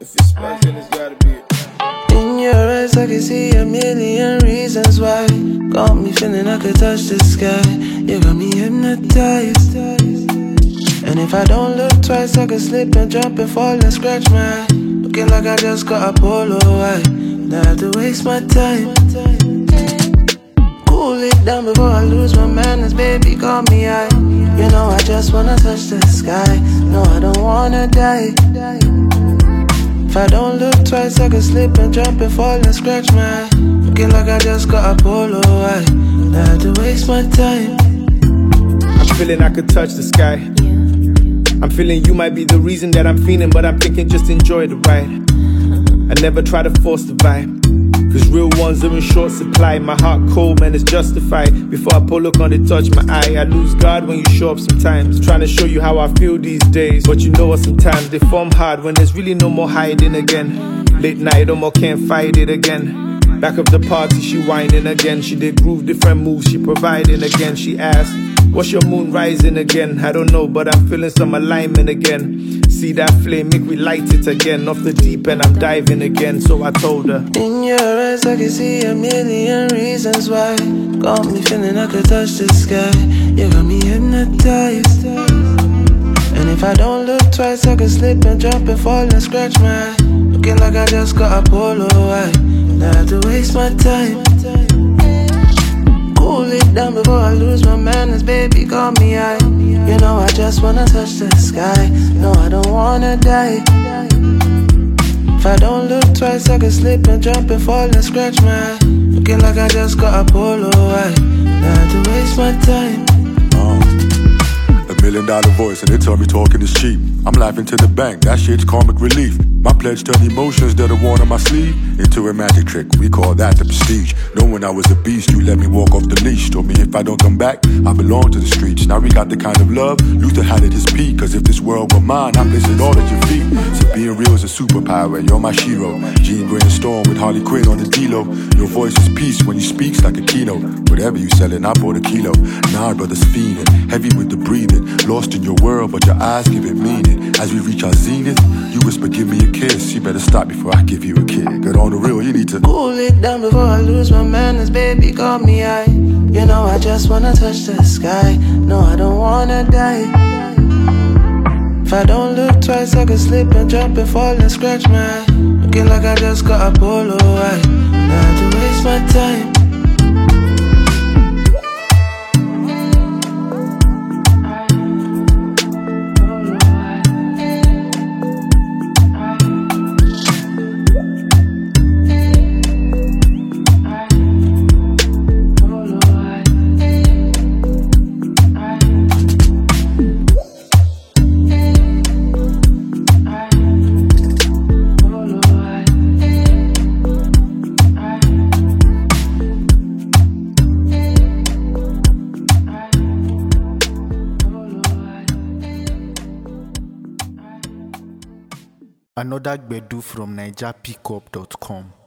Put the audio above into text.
If it's spice, then it's gotta be it. In your eyes, I can see a million reasons why. Got me feeling I could touch the sky. You got me hypnotized. And if I don't look twice, I could slip and jump and fall and scratch my eye. Looking like I just got a polo white. Now I have to waste my time. Cool it down before I lose my manners, baby, got me high. You know I just wanna touch the sky. No, I don't wanna die. If I don't look twice, I could slip and jump and fall and scratch my eye. Looking like I just got a polo white. Now I have to waste my time. I'm feeling I could touch the sky. I'm feeling you might be the reason that I'm feeling, but I'm thinking just enjoy the ride. I never try to force the vibe, cause real ones are in short supply. My heart cold, man, it's justified. Before I pull look on it, touch my eye. I lose guard when you show up sometimes, trying to show you how I feel these days. But you know what, sometimes they form hard when there's really no more hiding again. Late night, no more, can't fight it again. Back of the party, she whining again. She did groove, different moves, she providing again. She asked, what's your moon rising again? I don't know, but I'm feeling some alignment again. See that flame, make me light it again. Off the deep end, I'm diving again. So I told her, in your eyes, I can see a million reasons why. Got me feeling I could touch the sky. You got me hypnotized. And if I don't look twice, I could slip and jump and fall and scratch my eye. Looking like I just got a polo white. Now I have to waste my time. Cool it down before I lose my manners, baby, got me high. You know I just wanna touch the sky. No, I don't wanna die. If I don't look twice, I could slip and jump and fall and scratch my eye. Looking like I just got a polo white. Now I have to waste my time. $1 million voice and they tell me talking is cheap. I'm laughing to the bank, that shit's comic relief. My pledge turned emotions that are worn on my sleeve into a magic trick, we call that the prestige. Knowing I was a beast, you let me walk off the leash. Told me if I don't come back, I belong to the streets. Now we got the kind of love Luther had at his peak. Cause if this world were mine, I place it all at your feet. So being real is a superpower, you're my shiro. Jean Grey and Storm with Harley Quinn on the D-Lo. Your voice is peace when you speak like a keynote. Whatever you sellin', I bought a kilo. Nah, brothers fiendin', heavy with the breathing. Lost in your world, but your eyes give it meaning. As we reach our zenith, you whisper, give me a kiss. You better stop before I give you a kiss. Get on the real, you need to cool it down before I lose my manners, baby, got me high. You know I just wanna touch the sky. No, I don't wanna die. If I don't look twice, I could slip and jump and fall and scratch my eye. Looking like I just got a polo white. Now I have to waste my time. Another Gbedu from NigerPickup.com.